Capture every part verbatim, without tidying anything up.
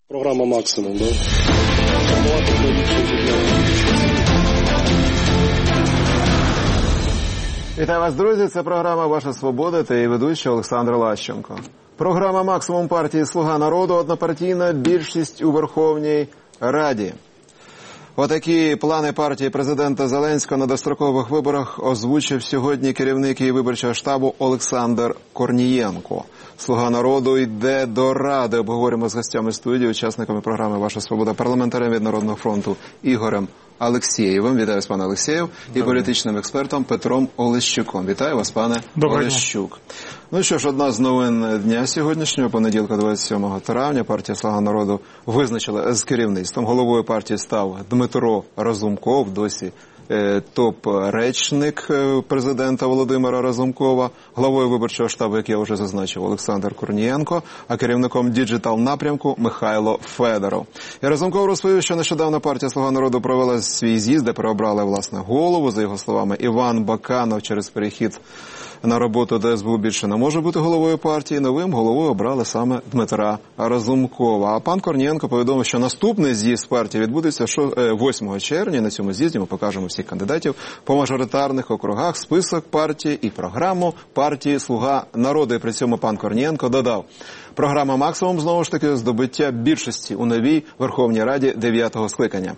Програма «Максимум», да? Вітаю вас, друзі. Це програма «Ваша свобода» та її ведучий Олександр Лащенко. Програма «Максимум» партії «Слуга народу» – однопартійна більшість у Верховній Раді. Отакі плани партії президента Зеленського на дострокових виборах озвучив сьогодні керівник її виборчого штабу Олександр Корнієнко. «Слуга народу» йде до Ради. Обговоримо з гостями студії, учасниками програми «Ваша свобода», парламентарем від Народного фронту Ігорем Алексєєвим. Вітаю вас, пане Алексєєв. І політичним експертом Петром Олещуком. Вітаю вас, пане Олещук. Ну що ж, одна з новин дня сьогоднішнього, понеділка, двадцять сьомого травня, партія «Слуга народу» визначила з керівництвом. Головою партії став Дмитро Разумков, досі топ-речник президента Володимира Разумкова, главою виборчого штабу, як я вже зазначив, Олександр Корнієнко, а керівником діджитал-напрямку Михайло Федоров. І Разумков розповів, що нещодавно партія «Слуга народу» провела свій з'їзд, де переобрали, власне, голову. За його словами, Іван Баканов через перехід на роботу до ес бе у більше не може бути головою партії. Новим головою обрали саме Дмитра Разумкова. А пан Корнієнко повідомив, що наступний з'їзд партії відбудеться восьмого червня. На цьому з'їзді ми покажемо всіх кандидатів по мажоритарних округах, список партії і програму партії «Слуга народу». І при цьому пан Корнієнко додав: програма «Максимум» знову ж таки здобуття більшості у новій Верховній Раді дев'ятого скликання.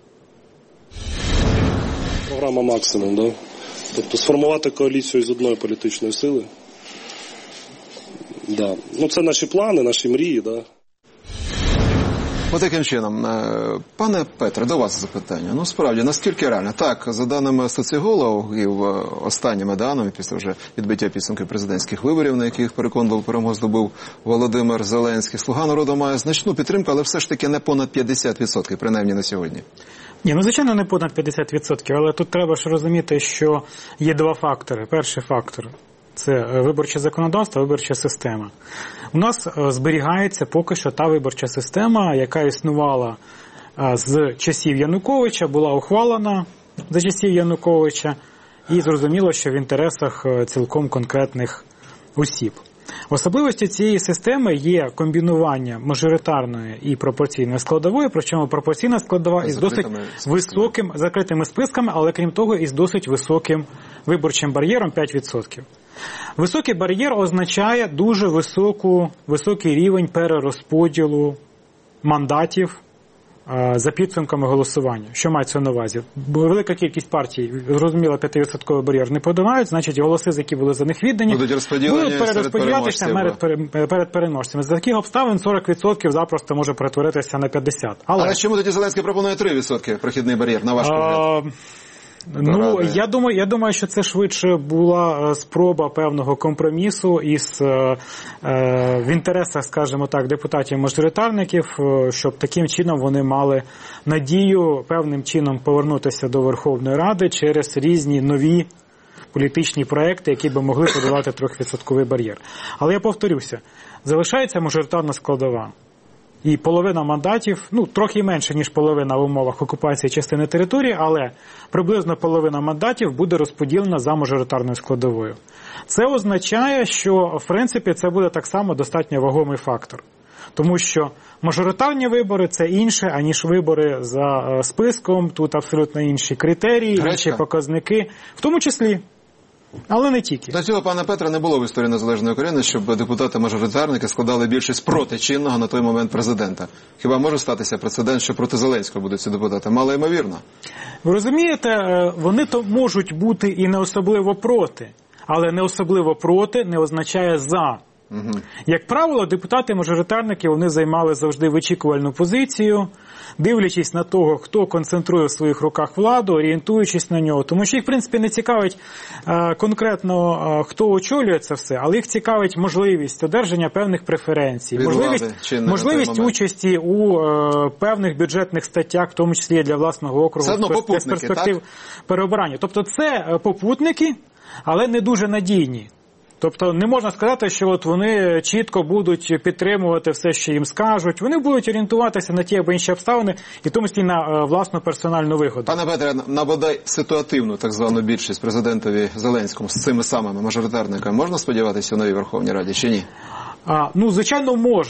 Програма «Максимум», да? Тобто сформувати коаліцію з одної політичної сили. Да. Ну, це наші плани, наші мрії, да. Ось таким чином, пане Петре, до вас запитання. Ну, справді, наскільки реально? Так, за даними соціологів, останніми даними, після вже відбиття підсумків президентських виборів, на яких переконливо перемогу здобув Володимир Зеленський, «Слуга народу» має значну підтримку, але все ж таки не понад п'ятдесят відсотків, принаймні на сьогодні. Ні, ну, звичайно, не понад п'ятдесят відсотків, але тут треба ж розуміти, що є два фактори. Перший фактор – це виборче законодавство, виборча система. У нас зберігається поки що та виборча система, яка існувала з часів Януковича, була ухвалена за часів Януковича, і зрозуміло, що в інтересах цілком конкретних осіб. Особливості цієї системи є комбінування мажоритарної і пропорційної складової, причому пропорційна складова із досить високим, закритими списками, але крім того із досить високим виборчим бар'єром п'ять відсотків. Високий бар'єр означає дуже високу, високий рівень перерозподілу мандатів за підсумками голосування. Що мається на увазі? Велика кількість партій, зрозуміло, п'ятивідсотковий бар'єр не подолають, значить голоси, які були за них віддані, будуть перерозподілятися перед, перед переможцями. За таких обставин сорок відсотків запросто може перетворитися на п'ятдесят відсотків. Але, Але чому тоді Зеленський пропонує три відсотки прохідний бар'єр, на ваш погляд? Ну, я думаю, я думаю, що це швидше була спроба певного компромісу із, е, в інтересах, скажімо так, депутатів-мажоритарників, щоб таким чином вони мали надію певним чином повернутися до Верховної Ради через різні нові політичні проекти, які би могли подолати трьохвідсотковий бар'єр. Але я повторюся, залишається мажоритарна складова. І половина мандатів, ну, трохи менше, ніж половина в умовах окупації частини території, але приблизно половина мандатів буде розподілена за мажоритарною складовою. Це означає, що, в принципі, це буде так само достатньо вагомий фактор. Тому що мажоритарні вибори – це інше, аніж вибори за списком, тут абсолютно інші критерії, Гречка. інші показники, в тому числі. Але не тільки. До цього, пане Петре, не було в історії незалежної України, щоб депутати-мажоритарники складали більшість проти чинного на той момент президента. Хіба може статися прецедент, що проти Зеленського будуть ці депутати? Мало ймовірно. Ви розумієте, вони то можуть бути і не особливо проти. Але не особливо проти не означає за. Угу. Як правило, депутати-мажоритарники, вони займали завжди вичікувальну позицію, дивлячись на того, хто концентрує в своїх руках владу, орієнтуючись на нього. Тому що їх, в принципі, не цікавить е, конкретно, е, хто очолює це все, але їх цікавить можливість одержання певних преференцій, від можливість, влади, можливість участі у е, певних бюджетних статтях, в тому числі для власного округу, з перспектив переобрання. Тобто це попутники, але не дуже надійні. Тобто не можна сказати, що от вони чітко будуть підтримувати все, що їм скажуть. Вони будуть орієнтуватися на ті або інші обставини, і в тому числі на власну персональну вигоду. Пане Петре, на бодай ситуативну так звану більшість президентові Зеленському з цими самими мажоритарниками можна сподіватися у новій Верховній Раді чи ні? А, ну, звичайно, можна.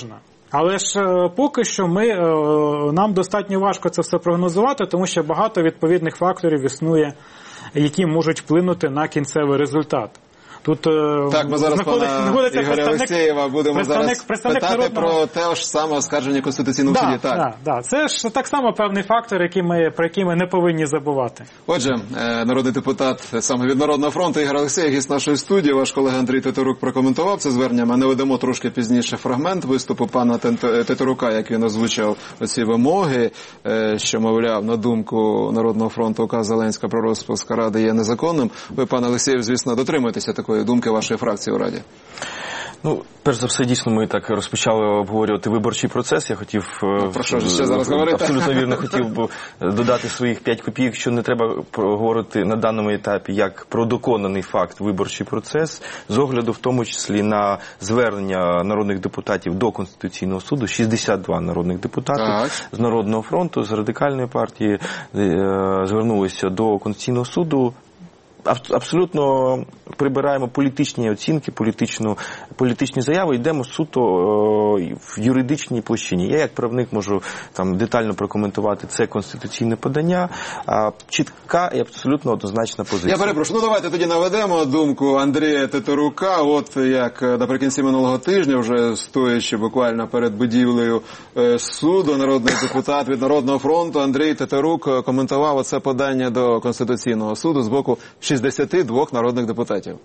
Але ж е, поки що ми, е, нам достатньо важко це все прогнозувати, тому що багато відповідних факторів існує, які можуть вплинути на кінцевий результат. Тут так, ми зараз пана Ігоря Алексєєва будемо представник, зараз представник питати народного... про те ж саме оскарження Конституційного да, суді. Так, да, да. Це ж так само певний фактор, який ми, про який ми не повинні забувати. Отже, народний депутат саме від Народного фронту Ігор Алексєєв, гість нашої студії, ваш колега Андрій Тетерук прокоментував це звернення. Ми наведемо трошки пізніше фрагмент виступу пана Тетерука, як він озвучив ці вимоги, що, мовляв, на думку Народного фронту указ Зеленського про розпуск Ради є незаконним. Ви, пане Алексєєв, звісно, дотримуєтеся такої думки вашої фракції у Раді? Ну, перш за все, дійсно, ми так розпочали обговорювати виборчий процес. Я хотів... Ну, про що ж ще зараз говорити? Абсолютно вірно хотів би додати своїх п'ять копійок, що не треба говорити на даному етапі як про доконаний факт виборчий процес, з огляду в тому числі на звернення народних депутатів до Конституційного суду, шістдесят два народних депутатів так. з Народного фронту, з Радикальної партії звернулися до Конституційного суду. Абсолютно прибираємо політичні оцінки, політичну, політичні заяви, йдемо суто в юридичній площині. Я як правник можу там детально прокоментувати це конституційне подання, чітка і абсолютно однозначна позиція. Я перепрошую, ну давайте тоді наведемо думку Андрія Тетерука, от як наприкінці минулого тижня, вже стоячи буквально перед будівлею суду, народний депутат від Народного фронту Андрій Тетерук коментував оце подання до Конституційного суду з боку шістдесят два народних депутатів.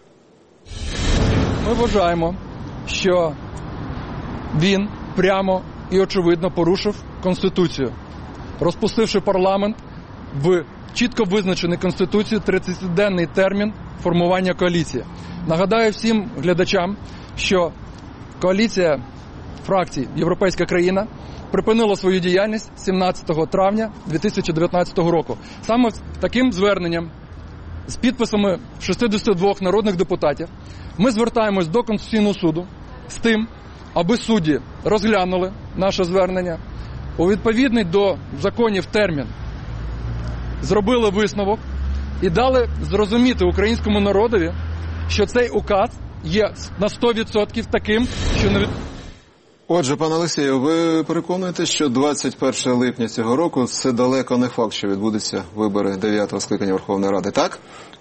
Ми вважаємо, що він прямо і очевидно порушив Конституцію, розпустивши парламент в чітко визначений Конституцією тридцятиденний термін формування коаліції. Нагадаю всім глядачам, що коаліція фракцій «Європейська країна» припинила свою діяльність сімнадцятого травня дві тисячі дев'ятнадцятого року. Саме таким зверненням з підписами шістдесят два народних депутатів ми звертаємось до Конституційного суду з тим, аби судді розглянули наше звернення, у відповідний до законів термін зробили висновок і дали зрозуміти українському народові, що цей указ є на сто відсотків таким, що не... Отже, пане Олексію, ви переконуєте, що двадцять першого липня цього року це далеко не факт, що відбудуться вибори дев'ятого скликання Верховної Ради, так?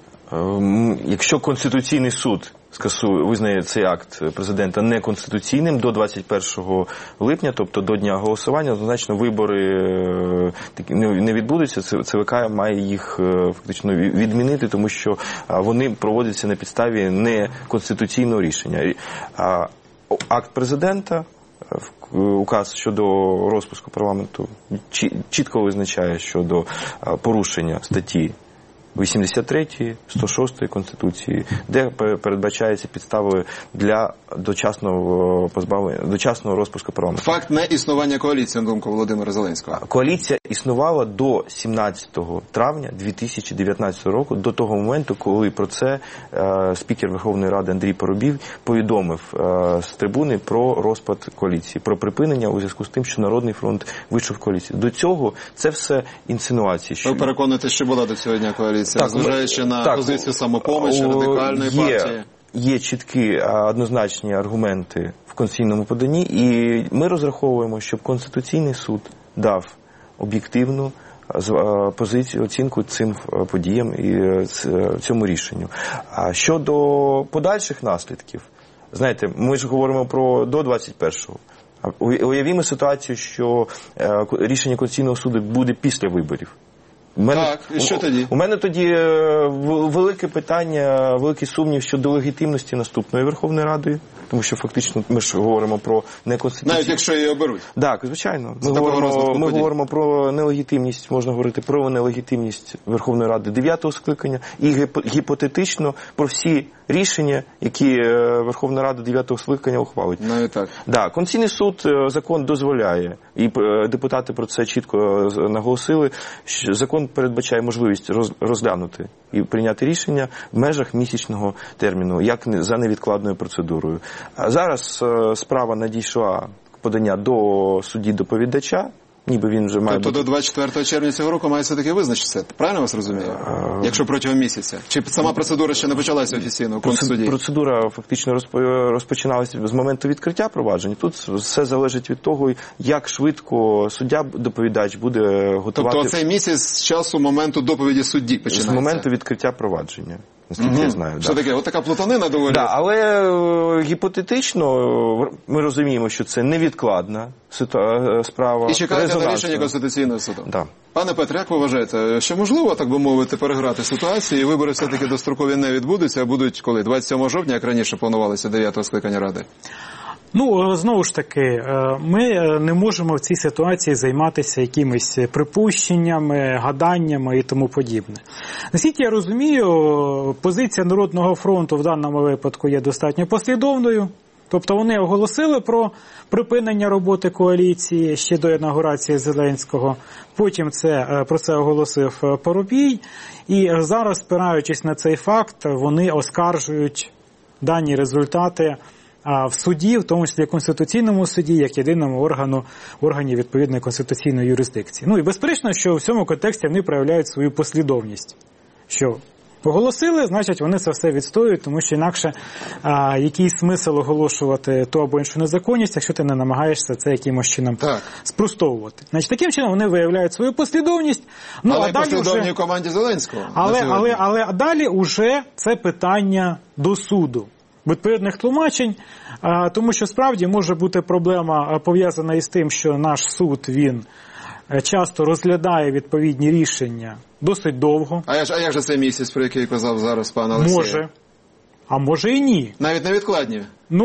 Якщо Конституційний суд скасує, визнає цей акт президента неконституційним до двадцять першого липня, тобто до дня голосування, однозначно вибори не відбудуться, ЦВК має їх фактично відмінити, тому що вони проводяться на підставі неконституційного рішення. Акт президента, указ щодо розпуску парламенту чітко визначає щодо порушення статті вісімдесят третьої, сто шостої Конституції, де передбачаються підстави для дочасного позбавлення, дочасного розпуску парламенту. Факт неіснування коаліції, на думку Володимира Зеленського. Коаліція існувала до сімнадцятого травня дві тисячі дев'ятнадцятого року, до того моменту, коли про це е, спікер Верховної Ради Андрій Парубій повідомив е, з трибуни про розпад коаліції, про припинення у зв'язку з тим, що Народний фронт вийшов в коаліцію. До цього це все інсинуації. Що... Ви переконуєте, що була до цього дня коаліція? Так, зважаючи на так, позицію Самопомочі, Радикальної є, партії? Є чіткі, однозначні аргументи в конституційному поданні, і ми розраховуємо, щоб Конституційний суд дав об'єктивну позицію, оцінку цим подіям і цьому рішенню. А щодо подальших наслідків, знаєте, ми ж говоримо про до двадцять першого. Уявімо ситуацію, що рішення Конституційного суду буде після виборів. У мене, так, і що тоді? У мене тоді велике питання, великий сумнів щодо легітимності наступної Верховної Ради, тому що фактично ми ж говоримо про неконституційність. Навіть якщо її оберуть? Так, звичайно. Ми, говоримо, ми говоримо про нелегітимність, можна говорити про нелегітимність Верховної Ради дев'ятого скликання і гіпотетично про всі рішення, які Верховна Рада дев'ятого скликання ухвалить. Навіть так. Так, Конституційний суд, закон дозволяє, і депутати про це чітко наголосили, що закон передбачає можливість розглянути і прийняти рішення в межах місячного терміну, як за невідкладною процедурою. А зараз справа надійшла подання до судді-доповідача Ніби він вже має Тобто бути... до двадцять четвертого червня цього року має все-таки визначитися. Правильно вас розумію? Якщо протягом місяця. Чи сама процедура ще не почалася офіційно в Конституції? Процедура фактично розпочиналася з моменту відкриття провадження. Тут все залежить від того, як швидко суддя-доповідач буде готувати... Тобто цей місяць з часу моменту доповіді судді починається? З моменту відкриття провадження. Наскільки угу. я знаю. Що да. таке? От така плутанина доволі. Да, але е, гіпотетично ми розуміємо, що це невідкладна ситуа- справа. І чекаєте на рішення Конституційного суду. Да. Пане Петре, як ви вважаєте, що можливо, так би мовити, переграти ситуацію і вибори все-таки дострокові не відбудуться, а будуть коли? двадцять сьомого жовтня, як раніше планувалося, дев'ятого скликання Ради? Ну, знову ж таки, ми не можемо в цій ситуації займатися якимись припущеннями, гаданнями і тому подібне. Наскільки я розумію, позиція Народного фронту в даному випадку є достатньо послідовною. Тобто вони оголосили про припинення роботи коаліції ще до інаугурації Зеленського. Потім це, про це оголосив Парубій. І зараз, спираючись на цей факт, вони оскаржують дані результати в суді, в тому числі Конституційному суді, як єдиному органу, органі відповідної конституційної юрисдикції. Ну і безперечно, що в цьому контексті вони проявляють свою послідовність. Що оголосили, значить вони це все відстоюють, тому що інакше а, який смисл оголошувати ту або іншу незаконність, якщо ти не намагаєшся це якимось чином так. спростовувати. Значить, таким чином вони виявляють свою послідовність. Ну, але а далі послідовній вже... команді Зеленського. Але, але, але, але далі вже це питання до суду. Відповідних тлумачень, тому що справді може бути проблема пов'язана із тим, що наш суд, він часто розглядає відповідні рішення досить довго. А як, а як же цей місяць, про який казав зараз пан Олексій? Може. А може і ні. Навіть невідкладні?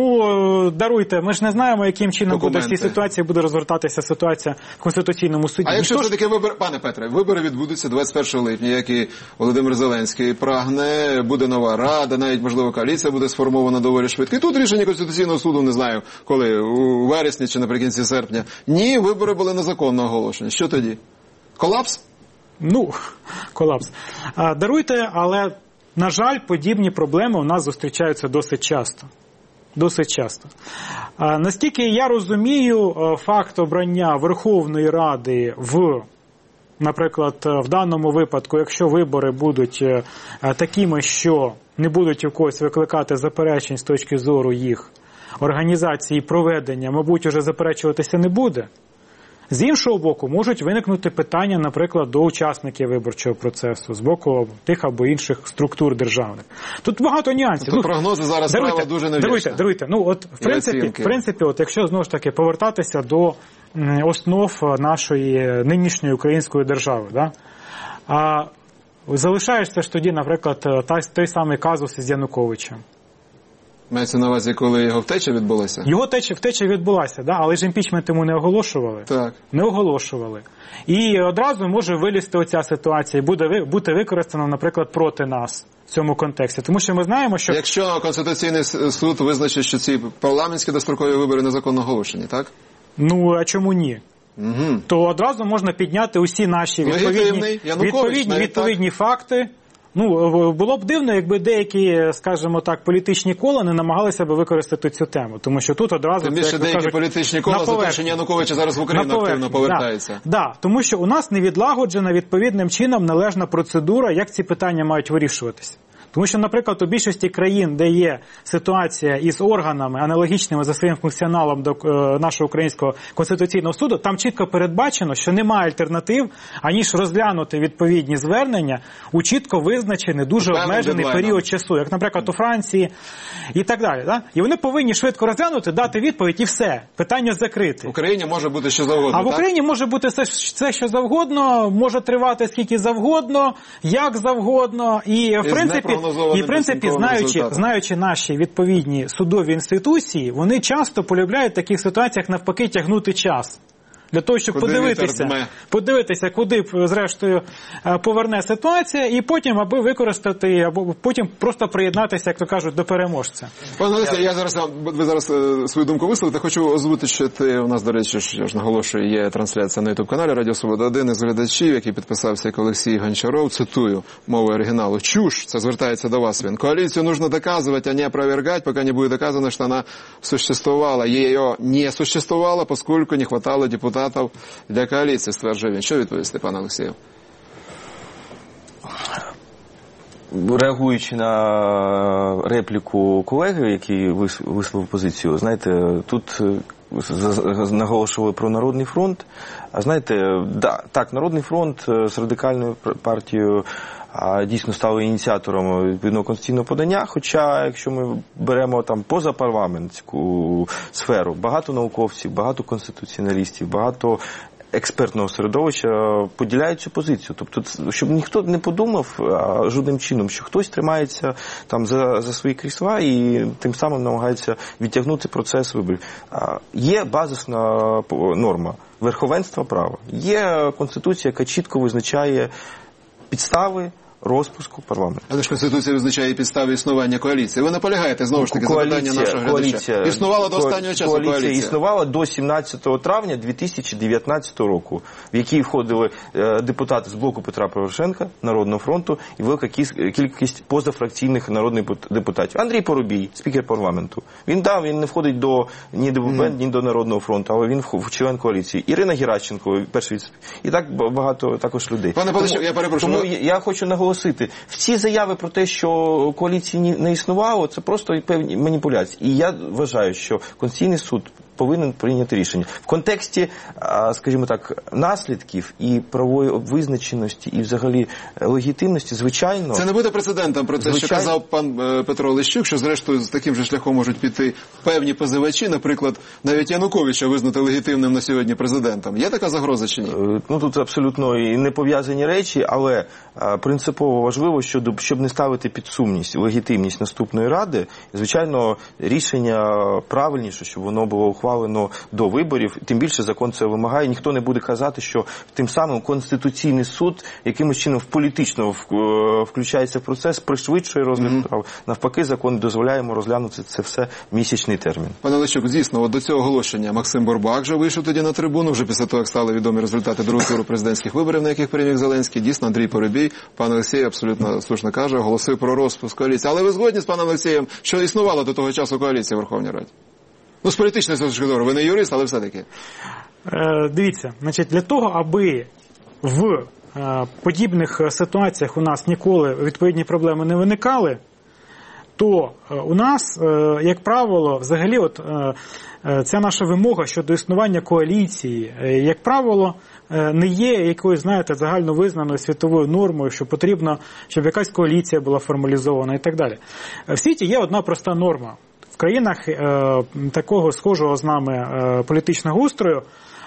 Ну, даруйте, ми ж не знаємо, яким чином Документи. буде в цій ситуації буде розгортатися ситуація в Конституційному суді. А якщо Тож... все-таки вибори, пане Петре, вибори відбудуться двадцять першого липня, як і Володимир Зеленський прагне, буде нова рада, навіть, можливо, коаліція буде сформована доволі швидко. І тут рішення Конституційного суду, не знаю, коли, у вересні чи наприкінці серпня. Ні, вибори були незаконно оголошені. Що тоді? Колапс? Ну, колапс. А, даруйте, але, на жаль, подібні проблеми у нас зустрічаються досить часто. Досить часто. А, наскільки я розумію, факт обрання Верховної Ради в, наприклад, в даному випадку, якщо вибори будуть такими, що не будуть у когось викликати заперечень з точки зору їх організації і проведення, мабуть, уже заперечуватися не буде. З іншого боку, можуть виникнути питання, наприклад, до учасників виборчого процесу, з боку тих або інших структур державних. Тут багато нюансів. Тобто прогнози зараз даруйте, справа дуже невічна. Даруйте, даруйте. Ну, от, в принципі, в принципі, от, якщо, знову ж таки, повертатися до основ нашої нинішньої української держави, да? а залишаєшся ж тоді, наприклад, той, той самий казус із Януковичем. Мається на увазі, коли його втеча відбулася? Його теча, втеча відбулася, да? Але ж імпічмент йому не оголошували. Так. Не оголошували. І одразу може вилізти оця ситуація і буде, бути використана, наприклад, проти нас в цьому контексті. Тому що ми знаємо, що... Якщо Конституційний суд визначить, що ці парламентські дострокові вибори незаконно оголошені, так? Ну, а чому ні? Угу. То одразу можна підняти усі наші відповідні, відповідні, відповідні факти. Ну, було б дивно, якби деякі, скажімо так, політичні кола не намагалися б використати цю тему, тому що тут одразу... Тим більше це, деякі кажуть, політичні кола за те, що Януковича зараз в Україну активно повертається. Так, да, да, тому що у нас не відлагоджена відповідним чином належна процедура, як ці питання мають вирішуватися. Тому що, наприклад, у більшості країн, де є ситуація із органами, аналогічними за своїм функціоналом до е, нашого українського Конституційного суду, там чітко передбачено, що немає альтернатив, аніж розглянути відповідні звернення у чітко визначений, дуже Певним обмежений дедлайном. період часу, як, наприклад, у Франції і так далі. Да? І вони повинні швидко розглянути, дати відповідь і все. Питання закрите. В Україні може бути що завгодно, А в Україні так? може бути все, все, що завгодно, може тривати скільки завгодно, як завгодно, і в І принципі... І, в принципі, знаючи, знаючи наші відповідні судові інституції, вони часто полюбляють в таких ситуаціях навпаки тягнути час. Для того, щоб куди подивитися, подивитися, куди зрештою поверне ситуація, і потім аби використати, або потім просто приєднатися, як то кажуть, до переможця. Пане Олексій, я зараз, ви зараз свою думку висловите, хочу озвучити, у нас, до речі, я ж наголошую, є трансляція на ютуб-каналі Радіо Свобода. Один із глядачів, який підписався, як Олексій Гончаров, цитую мовою оригіналу: «Чушь», це звертається до вас він, «коалицию нужно доказывать, а не опровергать, пока не будет доказано, что она существовала. Ее не существовало, поскольку не хватало депутатов депутатов для коалиции, стверджує він. Що відповісти, пане Олексію? Реагуючи на репліку колеги, який висловив позицію, знаєте, тут наголошували про Народний фронт. А знаєте, да, так, Народний фронт з радикальною партією дійсно стали ініціатором відповідного конституційного подання, хоча, якщо ми беремо там позапарламентську сферу, багато науковців, багато конституціоналістів, багато експертного середовища поділяють цю позицію. Тобто, щоб ніхто не подумав а, жодним чином, що хтось тримається там за, за свої крісла і тим самим намагається відтягнути процес виборів. А, є базисна норма верховенства права. Є Конституція, яка чітко визначає підстави розпуску парламенту. Але ж Конституція визначає підстави існування коаліції. Ви наполягаєте, знову ж таки, запитання нашого глядача. Існувала до останнього часу коаліція? Коаліція існувала до сімнадцятого травня дві тисячі дев'ятнадцятого року, в якій входили депутати з блоку Петра Порошенка, Народного фронту і велика кількість позафракційних народних депутатів. Андрій Парубій, спікер парламенту. Він дав, він не входить до ні ДВБ, mm. ні до Народного фронту, але він член коаліції. Ірина Геращенко, перший від... І так багато також людей. Пане Павлович, я перепрошую. Тому я хочу наголосити, всі заяви про те, що коаліції не існувало, це просто певні маніпуляції. І я вважаю, що Конституційний суд повинен прийняти рішення. В контексті, скажімо так, наслідків і правової визначеності, і взагалі легітимності, звичайно... Це не буде прецедентом про те, звичайно... що казав пан Петро Олещук, що зрештою з таким же шляхом можуть піти певні позивачі, наприклад, навіть Януковича визнати легітимним на сьогодні президентом. Є така загроза чи ні? Ну, тут абсолютно і не пов'язані речі, але принципово важливо, щоб, щоб не ставити під сумність легітимність наступної ради, звичайно, рішення правильніше, щоб воно було ухвалено ухвалено до виборів, тим більше закон це вимагає. Ніхто не буде казати, що тим самим Конституційний суд якимось чином політично включається в процес, пришвидшує розгляд mm-hmm. прав. Навпаки, закон дозволяє йому розглянути це все в місячний термін. Пане Олещук, дійсно, от до цього оголошення Максим Бурбак вже вийшов тоді на трибуну, вже після того, як стали відомі результати другого туру президентських виборів, на яких переміг Зеленський. Дійсно, Андрій Парубій, пан Олексій абсолютно слушно каже, оголосив про розпуск коаліції. Але ви згодні з паном Олексієм, що існувала до того часу коаліція в Верховній Раді? Ну, з політичної точки зору, ви не юрист, але все-таки. Е, дивіться, значить, для того, аби в е, подібних ситуаціях у нас ніколи відповідні проблеми не виникали, то е, у нас, е, як правило, взагалі от, е, е, ця наша вимога щодо існування коаліції, е, як правило, е, не є якоюсь, знаєте, загальновизнаною світовою нормою, що потрібно, щоб якась коаліція була формалізована і так далі. В світі є одна проста норма. В країнах е, такого схожого з нами е, політичного устрою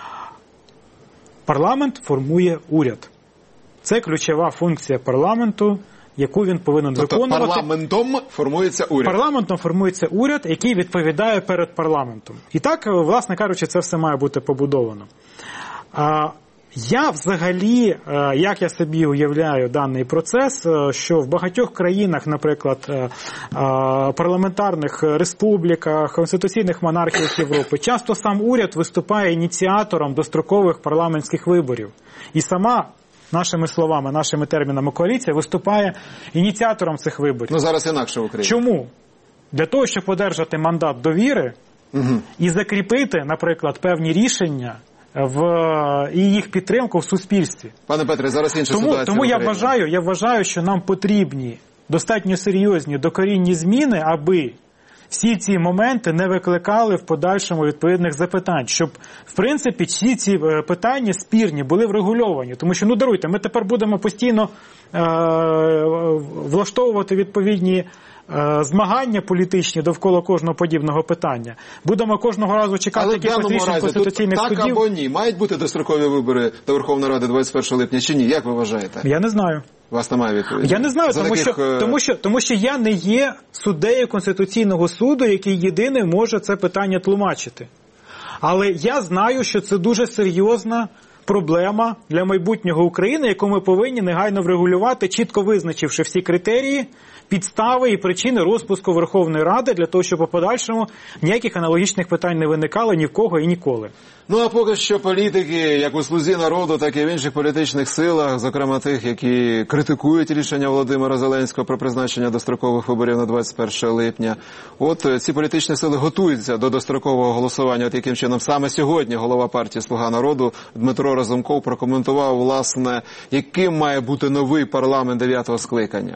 парламент формує уряд. Це ключова функція парламенту, яку він повинен тобто виконувати. Парламентом формується уряд? Парламентом формується уряд, який відповідає перед парламентом. І так, власне кажучи, це все має бути побудовано. А, Я взагалі, як я собі уявляю даний процес, що в багатьох країнах, наприклад, парламентарних республіках, конституційних монархіях Європи, часто сам уряд виступає ініціатором дострокових парламентських виборів. І сама, нашими словами, нашими термінами, коаліція виступає ініціатором цих виборів. Ну зараз інакше в Україні. Чому? Для того, щоб одержати мандат довіри угу. і закріпити, наприклад, певні рішення в і їх підтримку в суспільстві. Пане Петре, зараз інша тому, ситуація. Тому я вважаю, я вважаю, що нам потрібні достатньо серйозні докорінні зміни, аби всі ці моменти не викликали в подальшому відповідних запитань, щоб, в принципі, всі ці питання спірні були врегульовані. Тому що, ну даруйте, ми тепер будемо постійно е- влаштовувати відповідні змагання політичні довкола кожного подібного питання. Будемо кожного разу чекати якихось рішень конституційних судів. Так або ні? Мають бути дострокові вибори до Верховної Ради двадцять першого липня чи ні? Як ви вважаєте? Я не знаю. У вас немає відповіді? Я не знаю, тому, таких... що, тому, що, тому що я не є суддею Конституційного суду, який єдиний може це питання тлумачити. Але я знаю, що це дуже серйозна проблема для майбутнього України, яку ми повинні негайно врегулювати, чітко визначивши всі критерії, підстави і причини розпуску Верховної Ради для того, щоб у подальшому ніяких аналогічних питань не виникало ні в кого і ніколи. Ну а поки що політики, як у «Слузі народу», так і в інших політичних силах, зокрема тих, які критикують рішення Володимира Зеленського про призначення дострокових виборів на двадцять перше липня, от ці політичні сили готуються до дострокового голосування. От яким чином саме сьогодні голова партії «Слуга народу» Дмитро Разумков прокоментував, власне, яким має бути новий парламент дев'ятого скликання.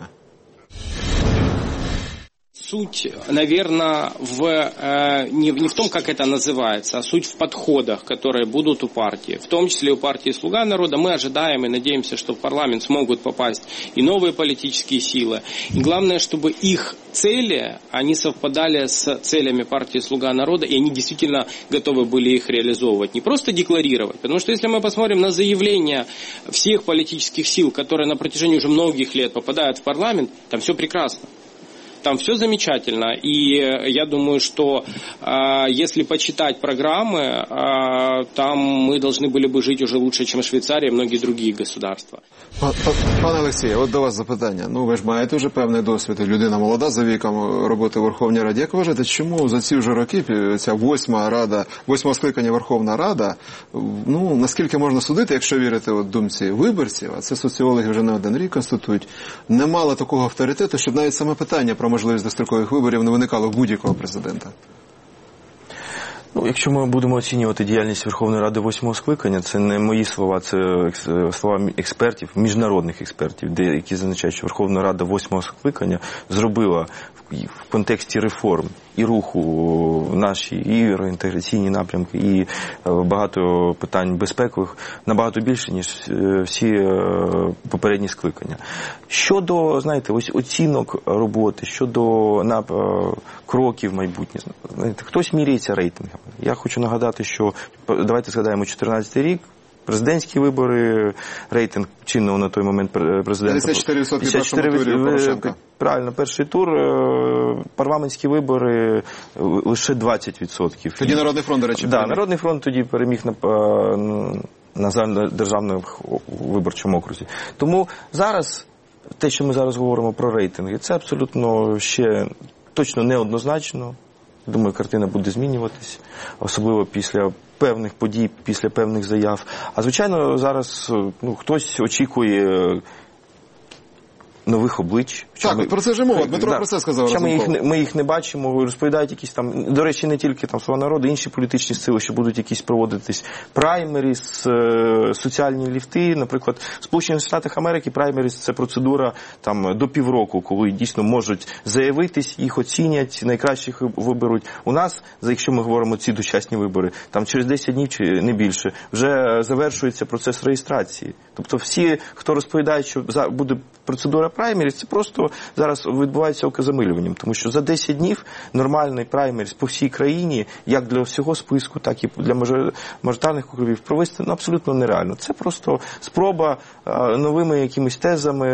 Суть, наверное, в, э, не, не в том, как это называется, а суть в подходах, которые будут у партии. В том числе у партии «Слуга народа» мы ожидаем и надеемся, что в парламент смогут попасть и новые политические силы. И главное, чтобы их цели, они совпадали с целями партии «Слуга народа», и они действительно готовы были их реализовывать. Не просто декларировать, потому что если мы посмотрим на заявления всех политических сил, которые на протяжении уже многих лет попадают в парламент, там все прекрасно. Там все замечательно, и я думаю, что э, если почитать программы, э, там мы должны были бы жить уже лучше, чем Швейцария и многие другие государства. Пане Олексію, от до вас запитання. Ну, ви ж маєте вже певний досвід, людина молода за віком роботи в Верховній Раді. Як вважаєте, чому за ці вже роки ця восьма рада, восьмого скликання Верховна Рада, ну, наскільки можна судити, якщо вірити от думці виборців, а це соціологи вже не один рік констатують, не мало такого авторитету, щоб навіть саме питання про можливість дострокових виборів не виникало в будь-якого президента? Ну, якщо ми будемо оцінювати діяльність Верховної Ради восьмого скликання, це не мої слова, це слова експертів, міжнародних експертів, де, які зазначають, що Верховна Рада восьмого скликання зробила в контексті реформ і руху наші, і євроінтеграційні напрямки, і багато питань безпекових набагато більше, ніж всі попередні скликання. Щодо, знаєте, ось оцінок роботи, щодо на, кроків майбутнє, знаєте, хтось міряється рейтингами. Я хочу нагадати, що, давайте згадаємо чотирнадцятий рік, президентські вибори, рейтинг чинного на той момент президента. п'ятдесят чотири відсотки в першому турі Порошенка. Правильно, перший тур, парламентські вибори лише двадцять відсотків. Тоді Народний фронт, до речі, переміг. Да, Народний фронт тоді переміг на, на загальнодержавному виборчому окрузі. Тому зараз, те, що ми зараз говоримо про рейтинги, це абсолютно ще точно неоднозначно. Думаю, картина буде змінюватись, особливо після певних подій, після певних заяв. А, звичайно, зараз ну, хтось очікує нових облич. Так, ми, про це ж мова. Дмитро да, про це сказав Разумков. Ми їх, ми їх не бачимо, розповідають якісь там, до речі, не тільки там «Слуга народу», інші політичні сили, що будуть якісь проводитись праймеріс, соціальні ліфти. Наприклад, в Сполучених Штатах Америки праймеріс – це процедура там до півроку, коли дійсно можуть заявитись, їх оцінять, найкращих виберуть. У нас, якщо ми говоримо ці дочасні вибори, там через десять днів чи не більше, вже завершується процес реєстрації. Тобто всі, хто розповідає, що буде процедура праймеріс, це просто зараз відбувається окозамилюванням, тому що за десять днів нормальний праймеріс по всій країні, як для всього списку, так і для мажоритарних округів, провести ну, абсолютно нереально. Це просто спроба а, новими якимись тезами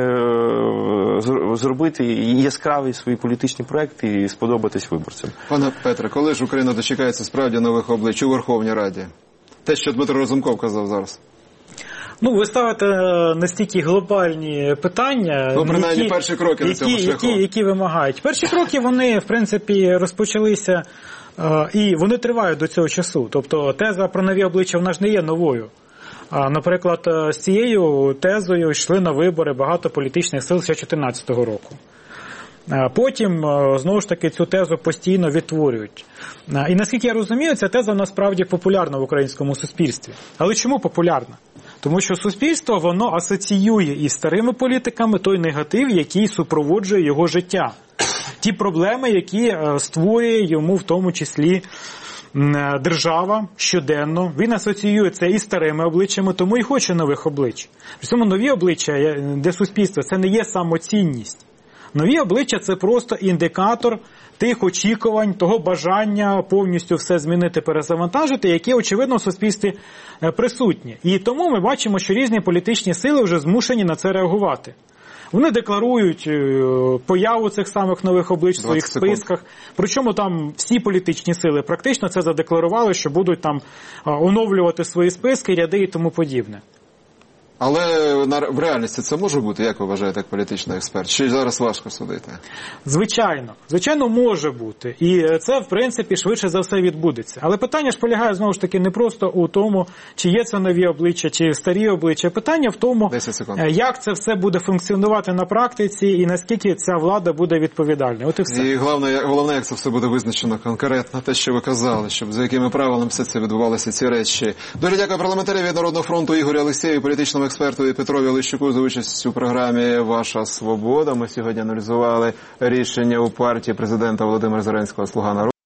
а, зробити яскраві свої політичні проекти і сподобатись виборцям. Пане Петре, коли ж Україна дочекається справді нових облич у Верховній Раді? Те, що Дмитро Разумков казав зараз. Ну, ви ставите настільки глобальні питання, ну, принаймні, які, перші кроки на цьому які, шляху. Які, які вимагають. Перші кроки, вони, в принципі, розпочалися е, і вони тривають до цього часу. Тобто теза про нові обличчя, вона ж не є новою. А, наприклад, з цією тезою йшли на вибори багато політичних сил ще дві тисячі чотирнадцятого року. Потім, знову ж таки, цю тезу постійно відтворюють. І наскільки я розумію, ця теза насправді популярна в українському суспільстві. Але чому популярна? Тому що суспільство, воно асоціює із старими політиками той негатив, який супроводжує його життя. Ті проблеми, які створює йому в тому числі держава щоденно. Він асоціює це із старими обличчями, тому і хоче нових облич. При цьому нові обличчя для суспільства – це не є самоцінність. Нові обличчя – це просто індикатор тих очікувань, того бажання повністю все змінити, перезавантажити, які, очевидно, в суспільстві присутні. І тому ми бачимо, що різні політичні сили вже змушені на це реагувати. Вони декларують е, появу цих самих нових облич в своїх списках. Причому там всі політичні сили практично це задекларували, що будуть там е, оновлювати свої списки, ряди і тому подібне. Але на, в реальності це може бути, як ви вважаєте, як політичний експерт? Чи зараз важко судити? Звичайно. Звичайно, може бути. І це, в принципі, швидше за все відбудеться. Але питання ж полягає, знову ж таки, не просто у тому, чи є це нові обличчя, чи старі обличчя. Питання в тому, як це все буде функціонувати на практиці і наскільки ця влада буде відповідальною. От і все. І головне, головне, як це все буде визначено конкретно, те, що ви казали, щоб за якими правилами все це відбувалося, ці речі. Дуже дякую парламентарі від Народного фронту Ігорю Алексєєву, політичному експерту Петрові Олещуку за участь у програмі «Ваша свобода». Ми сьогодні аналізували рішення у партії президента Володимира Зеленського «Слуга народу».